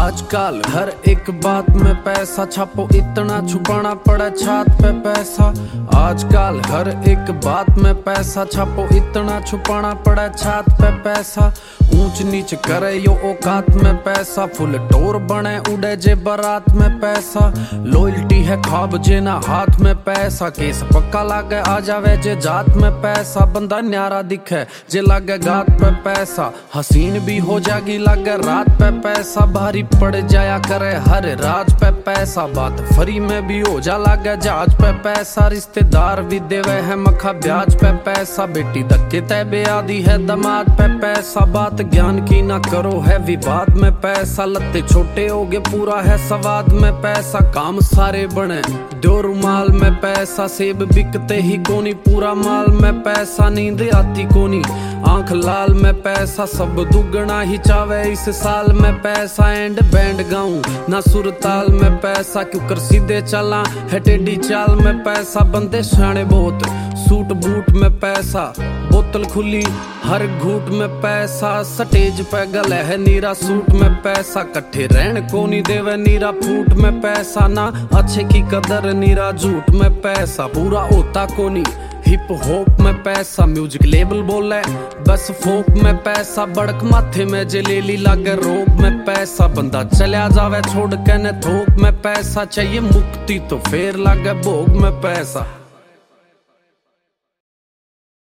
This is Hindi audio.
आजकल हर एक बात में पैसा छापो, इतना छुपाना पड़ा छात पे पैसा। आजकल हर एक बात में पैसा छापो, इतना छुपाना पड़ा छात पे पैसा। ऊंच नीच करे यो औकात में पैसा, फुल टोर बने उड़े जे बारात में पैसा। लॉयल्टी है ख्वाब जे ना हाथ में पैसा, केस पक्का लागे आ जावे जे जात में पैसा। बंदा न्यारा दिखे जे लागे गात पे पैसा, हसीन भी हो जाएगी लागे रात पे पैसा। भारी पड़ जाया करे हर राज पे पैसा, बात फ्री में भी हो जा लागे जहाज पे पैसा। रिश्तेदार भी देवे है मखा ब्याज पे पैसा, बेटी धक्के तय बेआदी है दमाद पे पैसा। बात ज्ञान की ना करो है विवाद में पैसा, लत्ते छोटे हो गए पूरा है सवाद में पैसा। काम सारे बने दो रुमाल में पैसा, सेब बिकते ही कोनी पूरा माल में पैसा। नींद आती कोनी आंख लाल में पैसा, सब दुगना ही चावे इस साल में पैसा। एंड बैंड गाऊं ना सुर ताल में पैसा, क्यों कर सीधे चला है टेढ़ी चाल में पैसा। बंदे शाने बहुत सूट बूट में पैसा, बोतल खुली हर घूट में पैसा। स्टेज पे गले है नीरा सूट में पैसा, कट्ठे रहन को नहीं देवे नीरा फूट में पैसा। ना अच्छे की कदर नीरा झूठ में पैसा, पूरा होता को नहीं हिप हॉप में पैसा। म्यूजिक लेबल बोले बस फोक में पैसा, बड़क माथे में जलेली लागे रोक में पैसा। बंदा चला जावे छोड़ के न थोक में पैसा, चाहिए मुक्ति तो फेर लागे भोग में पैसा।